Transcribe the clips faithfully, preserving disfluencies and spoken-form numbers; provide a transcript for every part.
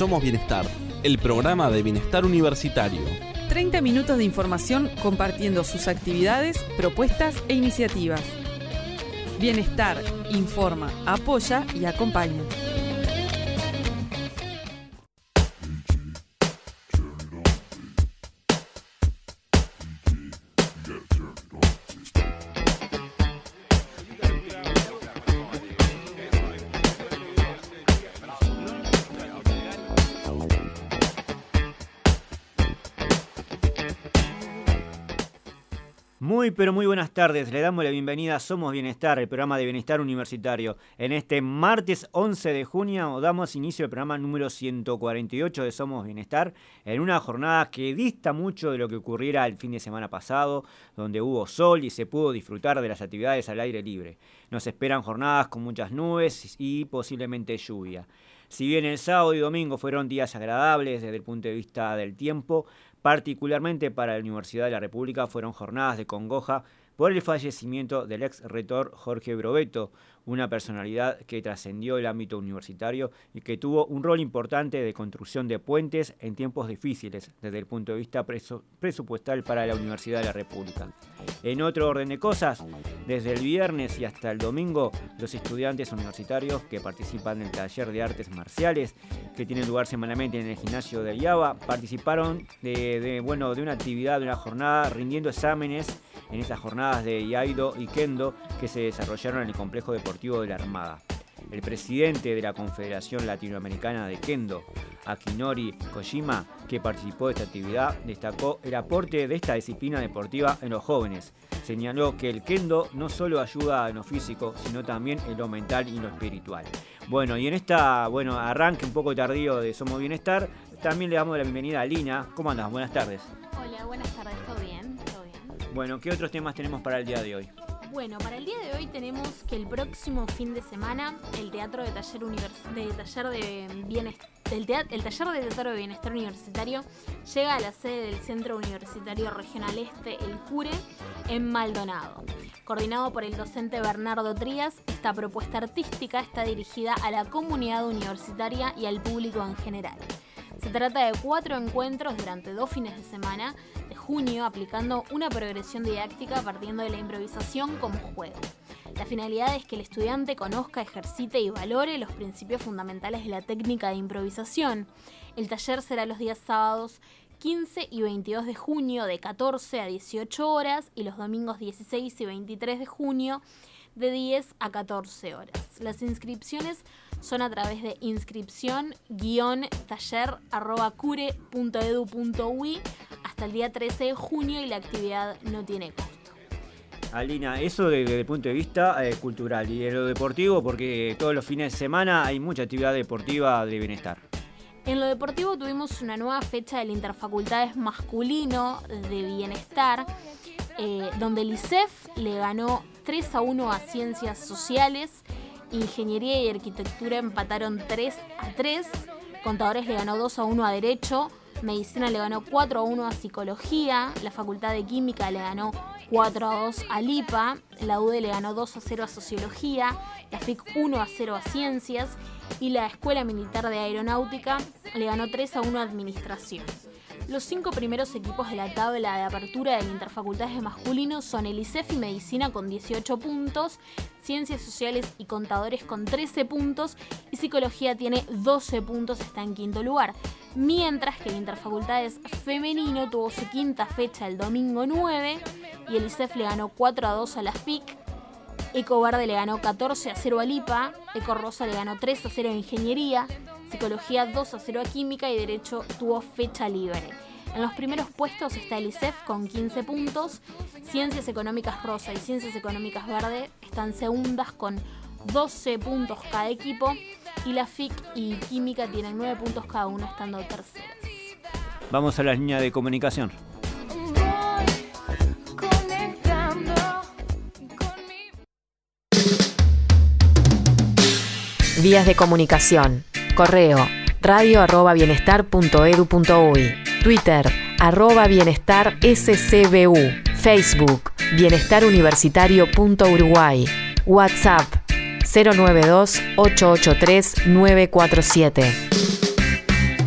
Somos Bienestar, el programa de bienestar universitario. treinta minutos de información compartiendo sus actividades, propuestas e iniciativas. Bienestar, informa, apoya y acompaña. Muy, pero muy buenas tardes. Le damos la bienvenida a Somos Bienestar, el programa de bienestar universitario. En este martes once de junio damos inicio al programa número ciento cuarenta y ocho de Somos Bienestar, en una jornada que dista mucho de lo que ocurriera el fin de semana pasado, donde hubo sol y se pudo disfrutar de las actividades al aire libre. Nos esperan jornadas con muchas nubes y posiblemente lluvia. Si bien el sábado y domingo fueron días agradables desde el punto de vista del tiempo, particularmente para la Universidad de la República fueron jornadas de congoja por el fallecimiento del ex rector Jorge Brovetto, una personalidad que trascendió el ámbito universitario y que tuvo un rol importante de construcción de puentes en tiempos difíciles desde el punto de vista presu- presupuestal para la Universidad de la República. En otro orden de cosas, desde el viernes y hasta el domingo, los estudiantes universitarios que participan del taller de artes marciales, que tiene lugar semanalmente en el gimnasio del IABA, participaron de, de, bueno, de una actividad, de una jornada, rindiendo exámenes en esas jornadas de Iaido y Kendo que se desarrollaron en el complejo deportivo de la Armada. El presidente de la Confederación Latinoamericana de Kendo, Akinori Kojima, que participó de esta actividad, destacó el aporte de esta disciplina deportiva en los jóvenes. Señaló que el Kendo no solo ayuda en lo físico, sino también en lo mental y en lo espiritual. Bueno, y en esta, bueno, arranque un poco tardío de Somos Bienestar, también le damos la bienvenida a Lina. ¿Cómo andas? Buenas tardes. Hola, buenas tardes. ¿Todo bien? ¿Todo bien? Bueno, ¿qué otros temas tenemos para el día de hoy? Bueno, para el día de hoy tenemos que el próximo fin de semana el Teatro de Taller Univers- de Taller de Bienestar, el, teat- el Taller de Teatro de Bienestar Universitario llega a la sede del Centro Universitario Regional Este, el CURE, en Maldonado. Coordinado por el docente Bernardo Trías, esta propuesta artística está dirigida a la comunidad universitaria y al público en general. Se trata de cuatro encuentros durante dos fines de semana de junio, aplicando una progresión didáctica partiendo de la improvisación como juego. La finalidad es que el estudiante conozca, ejercite y valore los principios fundamentales de la técnica de improvisación. El taller será los días sábados quince y veintidós de junio de catorce a dieciocho horas y los domingos dieciséis y veintitrés de junio de diez a catorce horas. Las inscripciones son a través de inscripción-taller arroba cure punto edu punto uy hasta el día trece de junio y la actividad no tiene costo. Alina, eso desde el punto de vista eh, cultural y de lo deportivo, porque todos los fines de semana hay mucha actividad deportiva de bienestar. En lo deportivo tuvimos una nueva fecha del Interfacultades masculino de bienestar, eh, donde el I C E F le ganó tres a uno a Ciencias Sociales, Ingeniería y Arquitectura empataron tres a tres, Contadores le ganó dos a uno a Derecho, Medicina le ganó cuatro a uno a Psicología, la Facultad de Química le ganó cuatro a dos a LIPA, la U D E le ganó dos a cero a Sociología, la F I C uno a cero a Ciencias y la Escuela Militar de Aeronáutica le ganó tres a uno a Administración. Los cinco primeros equipos de la tabla de apertura del Interfacultades masculino son el I C E F y Medicina con dieciocho puntos, Ciencias Sociales y Contadores con trece puntos y Psicología tiene doce puntos, está en quinto lugar. Mientras que el Interfacultades femenino tuvo su quinta fecha el domingo nueve y el I C E F le ganó cuatro a dos a la F I C, Eco Verde le ganó catorce a cero a LIPA, Eco Rosa le ganó tres a cero a Ingeniería, Psicología dos a cero a Química y Derecho tuvo fecha libre. En los primeros puestos está el I C E F con quince puntos, Ciencias Económicas Rosa y Ciencias Económicas Verde están segundas con doce puntos cada equipo y la F I C y Química tienen nueve puntos cada uno estando terceras. Vamos a la línea de comunicación. Vías de comunicación. Correo radio arroba bienestar punto edu punto uy. Twitter arroba bienestar S C B U. Facebook bienestar universitario punto uruguay. WhatsApp cero nueve dos ocho ocho tres nueve cuatro siete.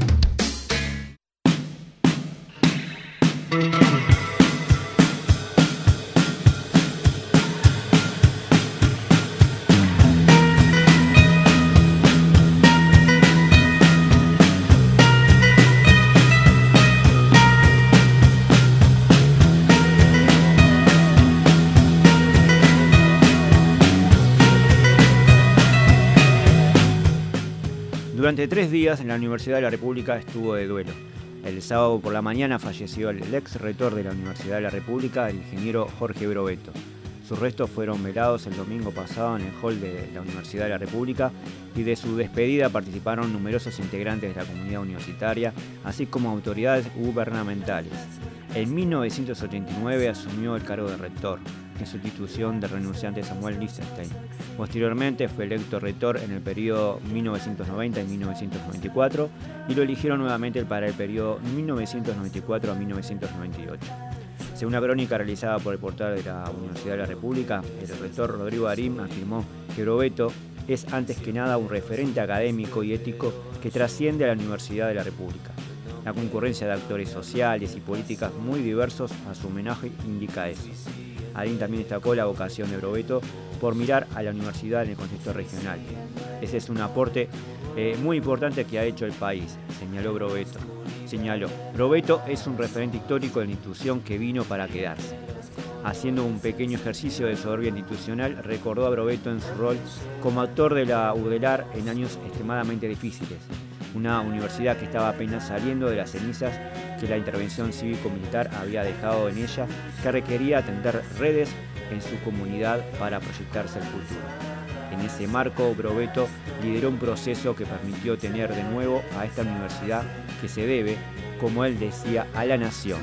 Durante tres días en la Universidad de la República estuvo de duelo. El sábado por la mañana falleció el ex rector de la Universidad de la República, el ingeniero Jorge Brovetto. Sus restos fueron velados el domingo pasado en el hall de la Universidad de la República y de su despedida participaron numerosos integrantes de la comunidad universitaria, así como autoridades gubernamentales. En mil novecientos ochenta y nueve asumió el cargo de rector, en sustitución del renunciante Samuel Lichtenstein. Posteriormente fue electo rector en el periodo mil novecientos noventa y mil novecientos noventa y cuatro y lo eligieron nuevamente para el periodo mil novecientos noventa y cuatro a mil novecientos noventa y ocho. Según una crónica realizada por el portal de la Universidad de la República, el rector Rodrigo Arim afirmó que Brovetto es antes que nada un referente académico y ético que trasciende a la Universidad de la República. La concurrencia de actores sociales y políticas muy diversos a su homenaje indica eso. Arim también destacó la vocación de Brovetto por mirar a la universidad en el contexto regional. Ese es un aporte eh, muy importante que ha hecho el país, señaló Brovetto. Señaló, Brovetto es un referente histórico de la institución que vino para quedarse. Haciendo un pequeño ejercicio de soberbia institucional, recordó a Brovetto en su rol como actor de la U D E L A R en años extremadamente difíciles. Una universidad que estaba apenas saliendo de las cenizas que la intervención cívico-militar había dejado en ella, que requería tender redes en su comunidad para proyectarse al futuro. En ese marco, Brovetto lideró un proceso que permitió tener de nuevo a esta universidad que se debe, como él decía, a la nación.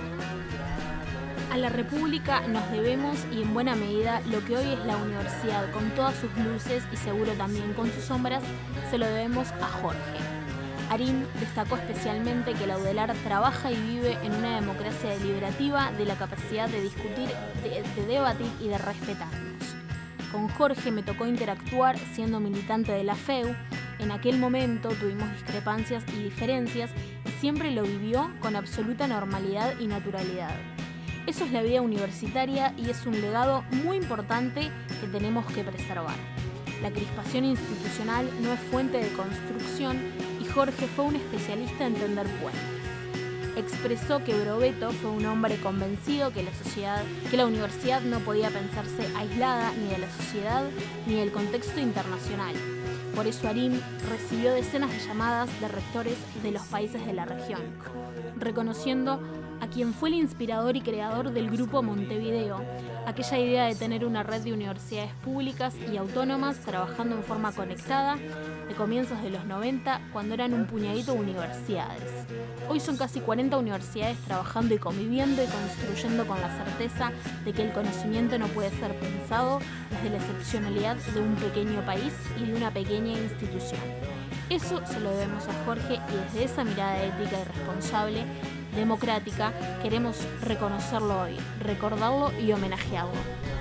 A la República nos debemos y en buena medida lo que hoy es la universidad, con todas sus luces y seguro también con sus sombras, se lo debemos a Jorge. Arim destacó especialmente que la U D E L A R trabaja y vive en una democracia deliberativa de la capacidad de discutir, de, de debatir y de respetarnos. Con Jorge me tocó interactuar siendo militante de la F E U. En aquel momento tuvimos discrepancias y diferencias y siempre lo vivió con absoluta normalidad y naturalidad. Eso es la vida universitaria y es un legado muy importante que tenemos que preservar. La crispación institucional no es fuente de construcción y Jorge fue un especialista en tender puentes. Expresó que Brovetto fue un hombre convencido que la sociedad, que la universidad no podía pensarse aislada ni de la sociedad ni del contexto internacional. Por eso Arim recibió decenas de llamadas de rectores de los países de la región, reconociendo a quien fue el inspirador y creador del Grupo Montevideo, aquella idea de tener una red de universidades públicas y autónomas trabajando en forma conectada de comienzos de los noventa, cuando eran un puñadito de universidades. Hoy son casi cuarenta universidades trabajando y conviviendo y construyendo con la certeza de que el conocimiento no puede ser pensado desde la excepcionalidad de un pequeño país y de una pequeña institución. Eso se lo debemos a Jorge y desde esa mirada ética y responsable, democrática, queremos reconocerlo hoy, recordarlo y homenajearlo.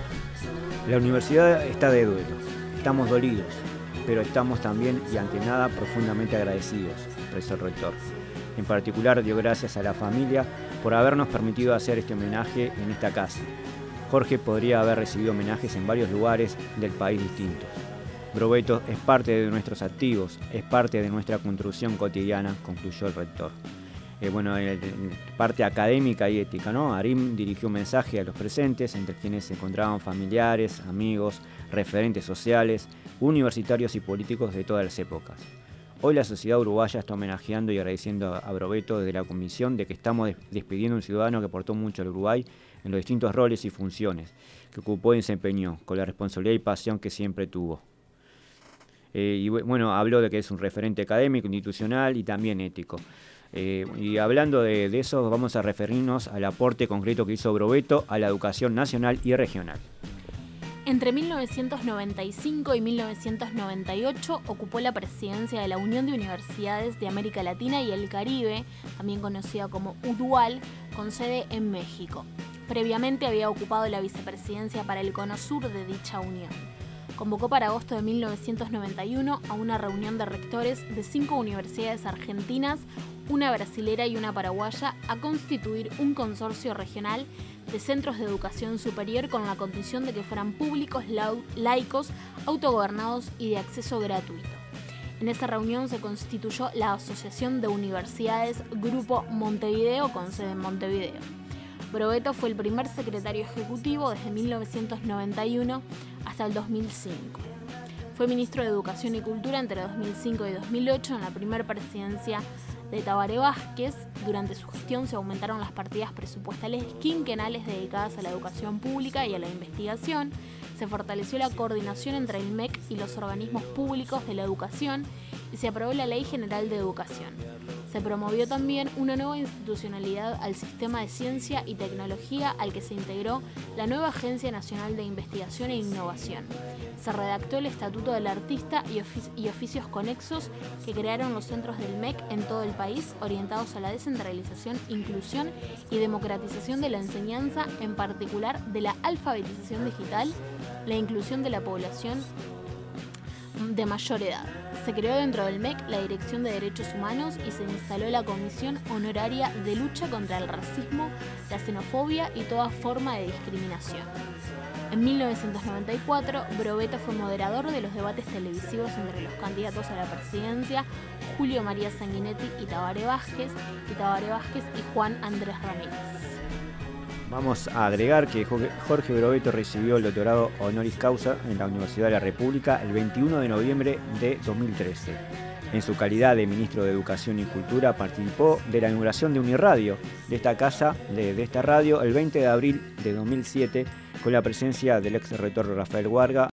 La universidad está de duelo, estamos dolidos, pero estamos también y ante nada profundamente agradecidos, expresó el rector. En particular dio gracias a la familia por habernos permitido hacer este homenaje en esta casa. Jorge podría haber recibido homenajes en varios lugares del país distintos. Brovetto es parte de nuestros activos, es parte de nuestra construcción cotidiana, concluyó el rector. Eh, bueno, en, en parte académica y ética, ¿no? Arim dirigió un mensaje a los presentes, entre quienes se encontraban familiares, amigos, referentes sociales, universitarios y políticos de todas las épocas. Hoy la sociedad uruguaya está homenajeando y agradeciendo a Brovetto desde la convicción de que estamos despidiendo a un ciudadano que aportó mucho al Uruguay en los distintos roles y funciones que ocupó y desempeñó, con la responsabilidad y pasión que siempre tuvo. Eh, y bueno, habló de que es un referente académico, institucional y también ético. Eh, y hablando de, de eso, vamos a referirnos al aporte concreto que hizo Brovetto a la educación nacional y regional. Entre mil novecientos noventa y cinco y mil novecientos noventa y ocho ocupó la presidencia de la Unión de Universidades de América Latina y el Caribe, también conocida como U D U A L, con sede en México. Previamente había ocupado la vicepresidencia para el Cono Sur de dicha unión. Convocó para agosto de mil novecientos noventa y uno a una reunión de rectores de cinco universidades argentinas, una brasilera y una paraguaya, a constituir un consorcio regional de centros de educación superior con la condición de que fueran públicos, laicos, autogobernados y de acceso gratuito. En esa reunión se constituyó la Asociación de Universidades Grupo Montevideo con sede en Montevideo. Brovetto fue el primer secretario ejecutivo desde mil novecientos noventa y uno hasta el dos mil cinco. Fue ministro de Educación y Cultura entre dos mil cinco y dos mil ocho en la primera presidencia de Tabaré Vázquez. Durante su gestión se aumentaron las partidas presupuestales quinquenales dedicadas a la educación pública y a la investigación. Se fortaleció la coordinación entre el M E C y los organismos públicos de la educación y se aprobó la Ley General de Educación. Se promovió también una nueva institucionalidad al sistema de ciencia y tecnología al que se integró la nueva Agencia Nacional de Investigación e Innovación. Se redactó el Estatuto del Artista y, ofic- y oficios conexos que crearon los centros del M E C en todo el país, orientados a la descentralización, inclusión y democratización de la enseñanza, en particular de la alfabetización digital, la inclusión de la población de mayor edad. Se creó dentro del M E C la Dirección de Derechos Humanos y se instaló la Comisión Honoraria de Lucha contra el Racismo, la Xenofobia y toda forma de discriminación. En mil novecientos noventa y cuatro, Broveta fue moderador de los debates televisivos entre los candidatos a la presidencia, Julio María Sanguinetti y Tabaré Vázquez, y Tabaré Vázquez y Juan Andrés Ramírez. Vamos a agregar que Jorge Broveto recibió el doctorado honoris causa en la Universidad de la República el veintiuno de noviembre de dos mil trece. En su calidad de ministro de Educación y Cultura participó de la inauguración de Uniradio, de esta casa, de, de esta radio, el veinte de abril de dos mil siete, con la presencia del ex rector Rafael Guarga.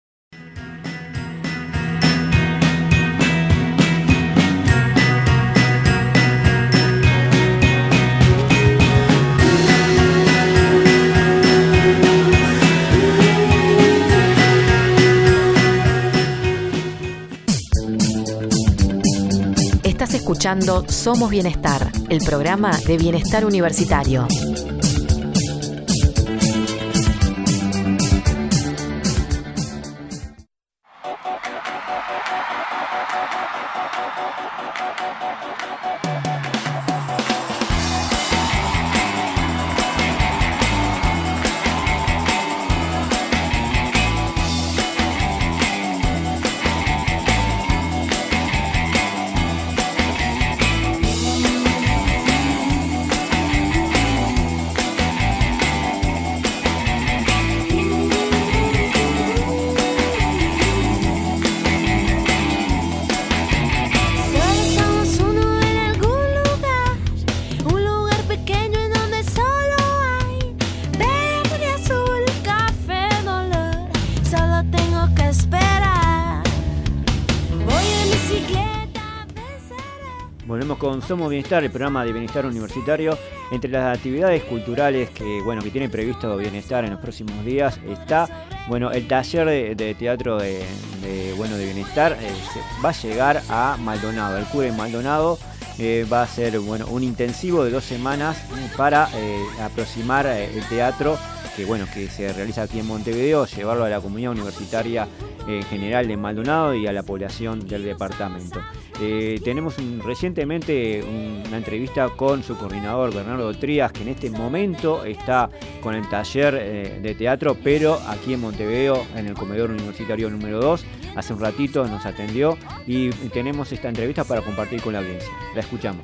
Estás escuchando Somos Bienestar, el programa de bienestar universitario. Con Somos Bienestar, el programa de bienestar universitario. Entre las actividades culturales que bueno que tiene previsto Bienestar en los próximos días está bueno el taller de, de teatro de, de bueno de Bienestar. Eh, va a llegar a Maldonado, el Cure Maldonado. Eh, va a ser bueno un intensivo de dos semanas para eh, aproximar eh, el teatro que bueno que se realiza aquí en Montevideo, llevarlo a la comunidad universitaria eh, general de Maldonado y a la población del departamento. Eh, tenemos un, recientemente un, una entrevista con su coordinador Bernardo Trías, que en este momento está con el taller eh, de teatro, pero aquí en Montevideo, en el comedor universitario número dos. Hace un ratito nos atendió y tenemos esta entrevista para compartir con la audiencia. La escuchamos.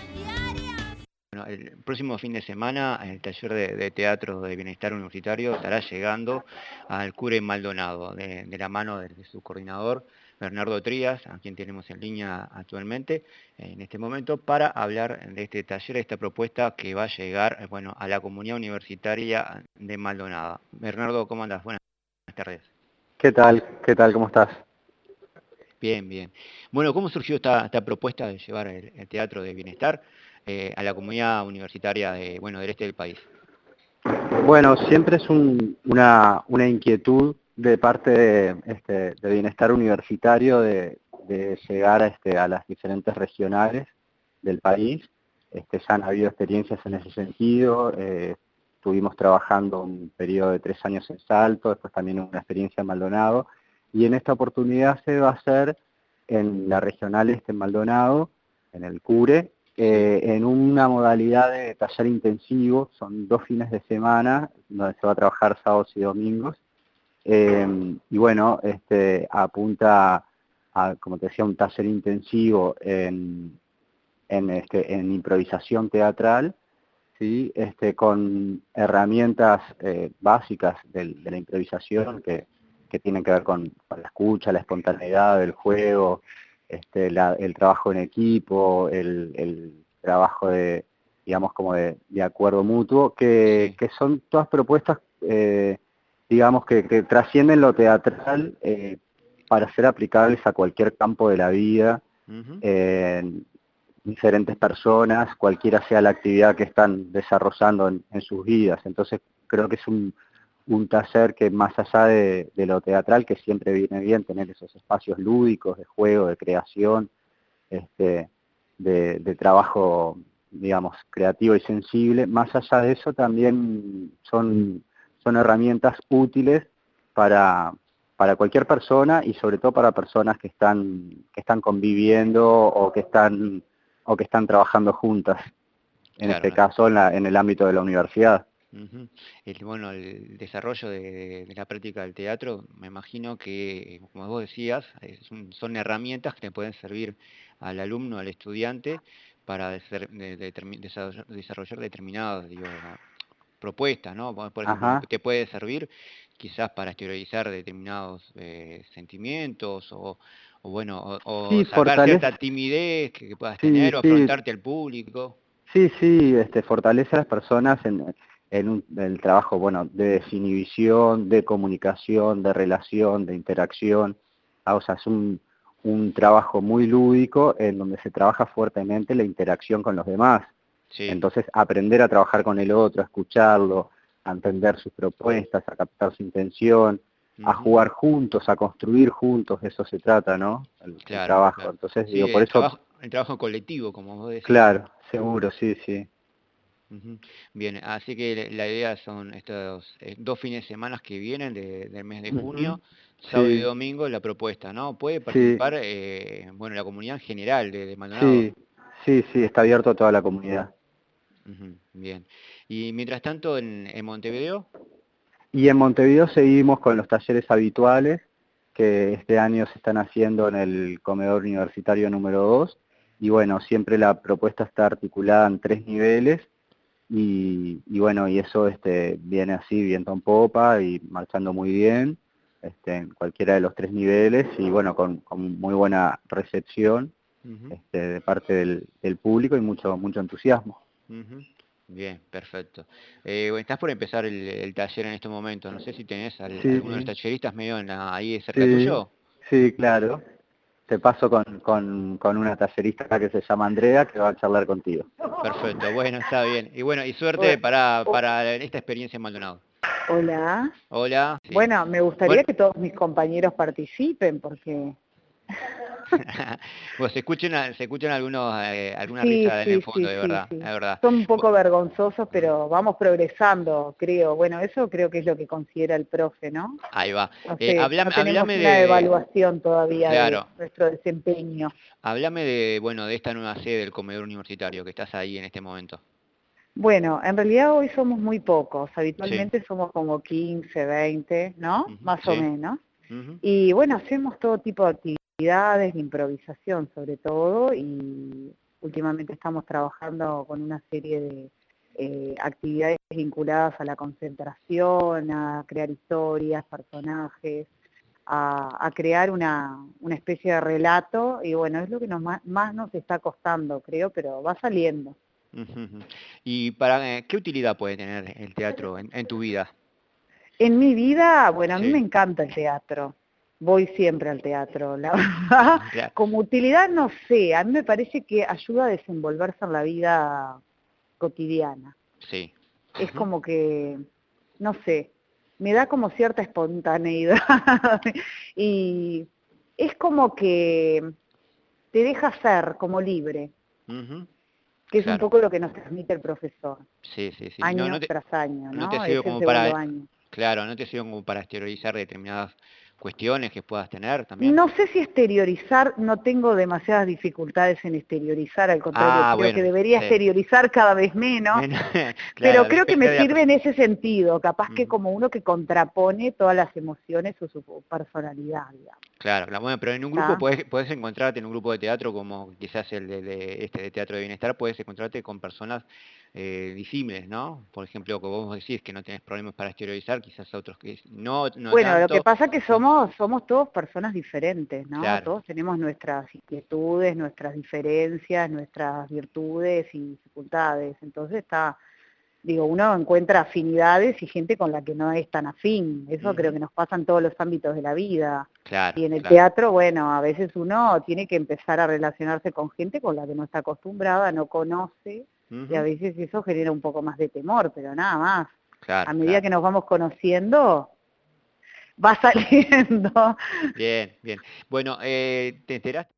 Bueno, el próximo fin de semana el taller de, de teatro de bienestar universitario estará llegando al Cure Maldonado, de, de la mano de, de su coordinador Bernardo Trías, a quien tenemos en línea actualmente en este momento, para hablar de este taller, de esta propuesta que va a llegar bueno, a la comunidad universitaria de Maldonado. Bernardo, ¿cómo andas? Buenas tardes. ¿Qué tal? ¿Qué tal? ¿Cómo estás? Bien, bien. Bueno, ¿cómo surgió esta, esta propuesta de llevar el, el teatro de bienestar eh, a la comunidad universitaria de, bueno, del este del país? Bueno, siempre es un, una, una inquietud de parte de, este, de bienestar universitario de, de llegar a, este, a las diferentes regionales del país. Este, ya han habido experiencias en ese sentido. Eh, estuvimos trabajando un periodo de tres años en Salto, después también una experiencia en Maldonado, y en esta oportunidad se va a hacer en la regional este en Maldonado, en el Cure, eh, en una modalidad de taller intensivo. Son dos fines de semana donde se va a trabajar sábados y domingos. Eh, y bueno, este apunta a, como te decía, un taller intensivo en, en, este, en improvisación teatral, ¿sí? este, con herramientas eh, básicas de, de la improvisación que, que tienen que ver con, con la escucha, la espontaneidad, el juego, este, la, el trabajo en equipo, el, el trabajo de, digamos, como de, de acuerdo mutuo, que, Sí. que son todas propuestas, eh, digamos, que, que trascienden lo teatral eh, para ser aplicables a cualquier campo de la vida, Ujú. en diferentes personas, cualquiera sea la actividad que están desarrollando en, en sus vidas. Entonces creo que es un, un taller que más allá de, de lo teatral, que siempre viene bien tener esos espacios lúdicos, de juego, de creación, este, de, de trabajo, digamos, creativo y sensible, más allá de eso también son, son herramientas útiles para, para cualquier persona y sobre todo para personas que están, que están conviviendo o que están, o que están trabajando juntas, en Claro. este caso en, la, en el ámbito de la universidad. Ujú. El, bueno, el desarrollo de, de la práctica del teatro, me imagino que, como vos decías, es un- son herramientas que le pueden servir al alumno, al estudiante, para deser- de- de- determi- desarrollar, desarrollar determinadas, digo, propuestas, ¿no? Por por ejemplo, Ajá. te puede servir quizás para exteriorizar determinados eh, sentimientos o, o bueno, o, o Sí, sacar fortalece, cierta timidez que, que puedas sí, tener o sí, afrontarte al público. sí, sí, este, fortalece a las personas en, en un, el trabajo, bueno, de desinhibición, de comunicación, de relación, de interacción. Ah, o sea, es un, un trabajo muy lúdico en donde se trabaja fuertemente la interacción con los demás. Sí. Entonces, aprender a trabajar con el otro, a escucharlo, a entender sus propuestas, a captar su intención, a Ujú. jugar juntos, a construir juntos, de eso se trata, ¿no? El, el Claro, trabajo. claro. Entonces, Sí, digo, por el eso, trabajo, el trabajo colectivo, como vos decís. claro, seguro, sí, sí. Ujú. Bien, así que la la idea son estos eh, dos fines de semana que vienen de- del mes de Ujú. junio, sábado y Sí, domingo, la propuesta, ¿no? Puede sí, participar, eh, bueno, la comunidad en general de, de Maldonado. sí, sí, sí, está abierto a toda la comunidad. Ujú, bien. Y mientras tanto, en, en Montevideo, Y en Montevideo seguimos con los talleres habituales que este año se están haciendo en el comedor universitario número dos. Y bueno, siempre la propuesta está articulada en tres niveles y, y bueno, y eso este, viene así, viento en popa y marchando muy bien este, en cualquiera de los tres niveles y bueno, con, con muy buena recepción ujú, este, de parte del, del público y mucho, mucho entusiasmo. ujú. Bien, perfecto. Eh, bueno, estás por empezar el, el taller en este momento. No sé si tenés al- Sí, alguno de los talleristas medio en la- ahí cerca sí, tuyo. sí, claro. Te paso con, con, con una tallerista acá que se llama Andrea, que va a charlar contigo. Perfecto, bueno, está bien. Y bueno, y suerte Hola. para, para esta experiencia en Maldonado. Hola. Hola. Sí. Bueno, me gustaría Bueno, que todos mis compañeros participen porque... bueno, se escuchan, a- se escuchan algunos, eh, alguna Sí, risa en el sí, fondo, sí, de sí, verdad, sí. es verdad. Son un poco Bu- vergonzosos, mm, pero vamos progresando, creo. Bueno, eso creo que es lo que considera el profe, ¿no? Ahí va. No Eh, sé, hablame, no tenemos hablame una de, evaluación todavía de claro, nuestro desempeño. hablame de, bueno, de esta nueva sede del comedor universitario que estás ahí en este momento. Bueno, en realidad hoy somos muy pocos. Sí. Habitualmente somos como quince, veinte, ¿no? Ujú, Más o sí. menos. Ujú, Y bueno, hacemos todo tipo de actividades, de improvisación sobre todo, y últimamente estamos trabajando con una serie de eh, actividades vinculadas a la concentración, a crear historias, personajes, a, a crear una, una especie de relato, y bueno, es lo que nos más, más nos está costando, creo, pero va saliendo. ujú, ujú. ¿Y para eh, qué utilidad puede tener el teatro en, en tu vida? En mi vida, bueno, a mí me Sí. encanta el teatro. Voy siempre al teatro, la verdad. Claro. Como utilidad no sé, a mí me parece que ayuda a desenvolverse en la vida cotidiana. Sí. Es Ujú. como que, no sé, me da como cierta espontaneidad y es como que te deja ser como libre, Ujú. que es un Claro. poco lo que nos transmite el profesor, Sí, sí, sí. No, año no te, tras año, no te ¿no? sirve Es el como segundo para, año. claro, no te sirve como para exteriorizar determinadas cuestiones que puedas tener también. No sé si exteriorizar, no tengo demasiadas dificultades en exteriorizar, al contrario, Ah, creo bueno, que debería sí. exteriorizar cada vez menos, Menos- pero claro, creo que me depende de la sirve en ese sentido, capaz que Ujú. como uno que contrapone todas las emociones o su personalidad, digamos. Claro, claro, bueno, pero en un grupo ¿Está? puedes, puedes encontrarte en un grupo de teatro como quizás el de, de este de Teatro de Bienestar, puedes encontrarte con personas eh, disímiles, ¿no? Por ejemplo, que vos decís que no tenés problemas para exteriorizar, quizás otros que no, no Bueno, tanto. lo que pasa es que somos somos todos personas diferentes, ¿no? Claro. Todos tenemos nuestras inquietudes, nuestras diferencias, nuestras virtudes y dificultades. Entonces está, digo, uno encuentra afinidades y gente con la que no es tan afín. Eso uh-huh. creo que nos pasa en todos los ámbitos de la vida. Claro, y en el claro. teatro, bueno, a veces uno tiene que empezar a relacionarse con gente con la que no está acostumbrada, no conoce. Y a veces eso genera un poco más de temor, pero nada más. Claro, a medida claro. que nos vamos conociendo, va saliendo. Bien, bien. Bueno, eh, ¿te enteraste?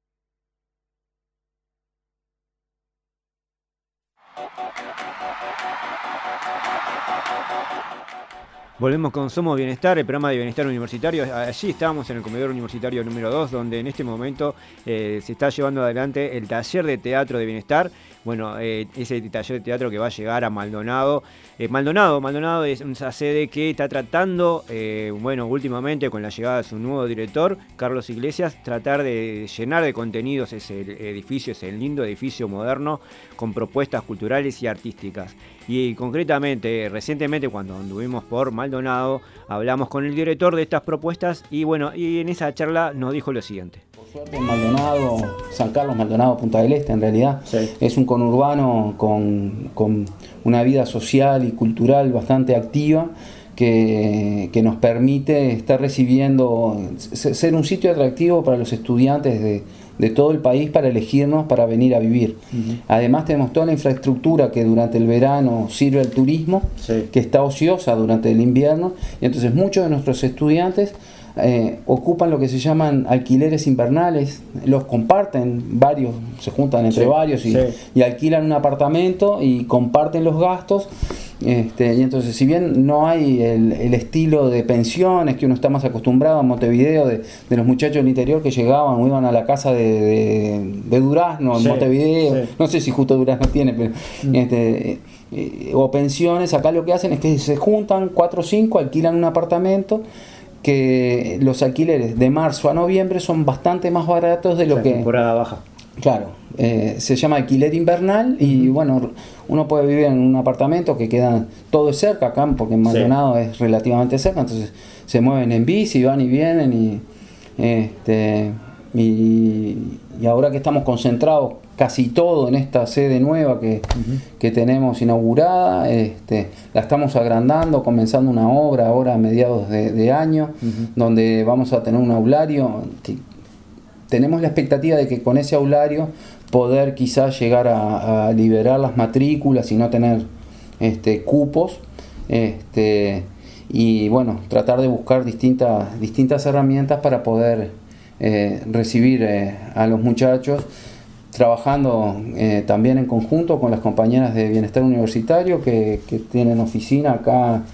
Volvemos con Somos Bienestar, el programa de bienestar universitario. Allí estábamos en el comedor universitario número dos, donde en este momento eh, se está llevando adelante el taller de teatro de bienestar. Bueno, eh, ese taller de teatro que va a llegar a Maldonado. Eh, Maldonado, Maldonado es una sede que está tratando, eh, bueno, últimamente con la llegada de su nuevo director, Carlos Iglesias, tratar de llenar de contenidos ese edificio, ese lindo edificio moderno, con propuestas culturales y artísticas. Y concretamente, recientemente cuando anduvimos por Maldonado, hablamos con el director de estas propuestas y bueno, y en esa charla nos dijo lo siguiente. Por suerte en Maldonado, San Carlos, Maldonado, Punta del Este en realidad, sí. es un conurbano con, con una vida social y cultural bastante activa que, que nos permite estar recibiendo, ser un sitio atractivo para los estudiantes de de todo el país para elegirnos para venir a vivir. Uh-huh. Además tenemos toda la infraestructura que durante el verano sirve al turismo, sí. que está ociosa durante el invierno, y entonces muchos de nuestros estudiantes eh, ocupan lo que se llaman alquileres invernales, los comparten, varios, se juntan entre sí. varios y, sí. y alquilan un apartamento y comparten los gastos. Este, y entonces, si bien no hay el, el estilo de pensiones que uno está más acostumbrado en Montevideo, de, de los muchachos del interior que llegaban o iban a la casa de, de, de Durazno, en sí, Montevideo, sí. no sé si justo Durazno tiene, pero mm. este, eh, o pensiones, acá lo que hacen es que se juntan cuatro o cinco, alquilan un apartamento, que los alquileres de marzo a noviembre son bastante más baratos de lo la que... temporada baja. Claro, eh, se llama alquiler invernal y bueno, uno puede vivir en un apartamento que queda, todo es cerca acá, porque en Maldonado sí. es relativamente cerca, entonces se mueven en bici, van y vienen y, este, y, y ahora que estamos concentrados casi todo en esta sede nueva que, uh-huh. que tenemos inaugurada, este, la estamos agrandando, comenzando una obra ahora a mediados de, de año, uh-huh. donde vamos a tener un aulario que tenemos la expectativa de que con ese aulario poder quizás llegar a, a liberar las matrículas y no tener este, cupos, este, y bueno, tratar de buscar distintas, distintas herramientas para poder eh, recibir eh, a los muchachos, trabajando eh, también en conjunto con las compañeras de Bienestar Universitario que, que tienen oficina acá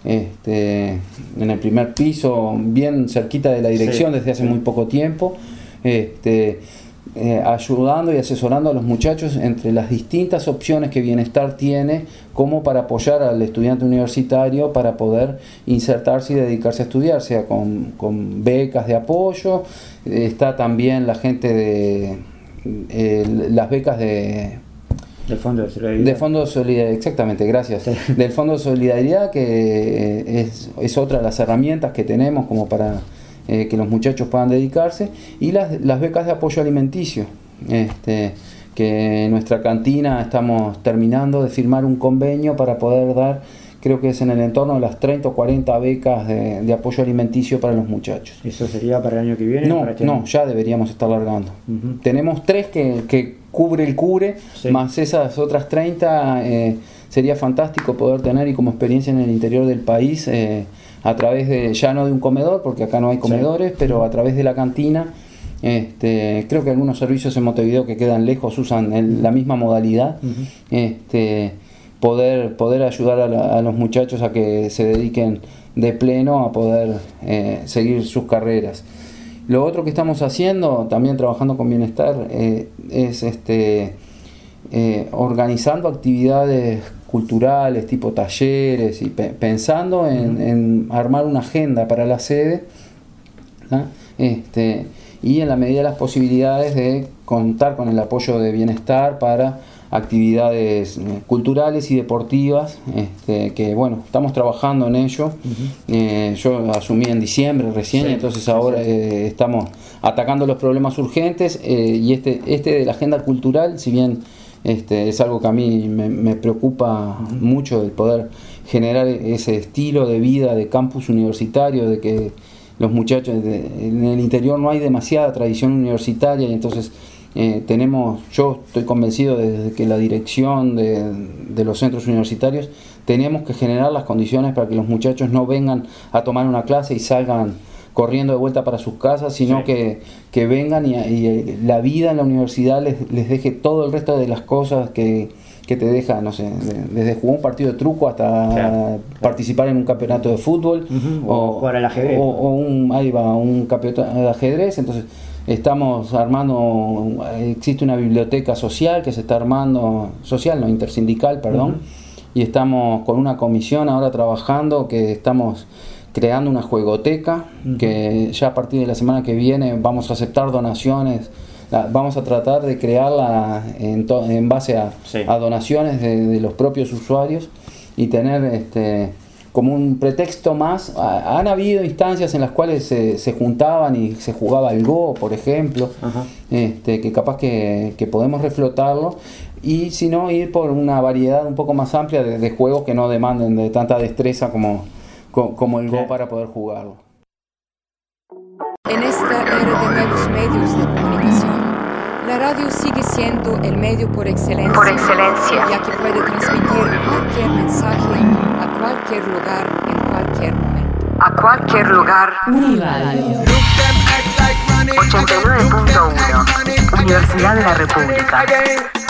este, en el primer piso, bien cerquita de la dirección sí, desde hace sí. muy poco tiempo. Este, eh, ayudando y asesorando a los muchachos entre las distintas opciones que Bienestar tiene como para apoyar al estudiante universitario para poder insertarse y dedicarse a estudiar, sea con, con becas de apoyo, eh, está también la gente de eh, las becas de del Fondo de Solidaridad. Del Fondo de Solidaridad, exactamente, gracias. Sí. Del Fondo de Solidaridad, que es, es otra de las herramientas que tenemos como para Eh, que los muchachos puedan dedicarse, y las, las becas de apoyo alimenticio, este, que en nuestra cantina estamos terminando de firmar un convenio para poder dar, creo que es en el entorno de las treinta o cuarenta becas de, de apoyo alimenticio para los muchachos. ¿Eso sería para el año que viene? No, para este no, año? ya deberíamos estar largando. Uh-huh. Tenemos tres que, que cubre el cubre, sí. más esas otras treinta, eh, sería fantástico poder tener, y como experiencia en el interior del país, eh, a través de, ya no de un comedor, porque acá no hay comedores, sí. pero a través de la cantina, este, creo que algunos servicios en Montevideo que quedan lejos usan el, la misma modalidad, uh-huh. este, poder, poder ayudar a, la, a los muchachos a que se dediquen de pleno a poder eh, seguir sus carreras. Lo otro que estamos haciendo, también trabajando con Bienestar, eh, es este, eh, organizando actividades culturales, tipo talleres, y pe- pensando en, en armar una agenda para la sede, ¿no? este, y en la medida de las posibilidades de contar con el apoyo de Bienestar para actividades culturales y deportivas, este, que bueno, estamos trabajando en ello. Uh-huh. eh, yo asumí en diciembre recién, sí, entonces ahora sí, sí. Eh, estamos atacando los problemas urgentes, eh, y este, este de la agenda cultural, si bien este, es algo que a mí me, me preocupa uh-huh. mucho, el poder generar ese estilo de vida de campus universitario, de que los muchachos, de, en el interior no hay demasiada tradición universitaria, y entonces Eh, tenemos, yo estoy convencido de que la dirección de, de los centros universitarios tenemos que generar las condiciones para que los muchachos no vengan a tomar una clase y salgan corriendo de vuelta para sus casas, sino sí. que, que vengan y, y la vida en la universidad les, les deje todo el resto de las cosas que, que te deja, no sé, desde jugar un partido de truco hasta claro. participar en un campeonato de fútbol, uh-huh. o, o jugar al ajedrez, o, o un, ahí va, un campeonato de ajedrez. Entonces estamos armando, existe una biblioteca social que se está armando, social, no, intersindical, perdón, uh-huh. y estamos con una comisión ahora trabajando, que estamos creando una juegoteca, uh-huh. que ya a partir de la semana que viene vamos a aceptar donaciones, la, vamos a tratar de crearla en, to, en base a, sí. a donaciones de, de los propios usuarios, y tener este como un pretexto más. Han habido instancias en las cuales se, se juntaban y se jugaba el Go, por ejemplo, este, que capaz que, que podemos reflotarlo, y si no, ir por una variedad un poco más amplia de, de juegos que no demanden de tanta destreza como, como el Go para poder jugarlo. En esta era de nuevos medios de comunicación, la radio sigue siendo el medio por excelencia, por excelencia, ya que puede transmitir cualquier mensaje a cualquier lugar, en cualquier momento. A cualquier lugar. Uniradio ochenta y nueve punto uno, Universidad de la República.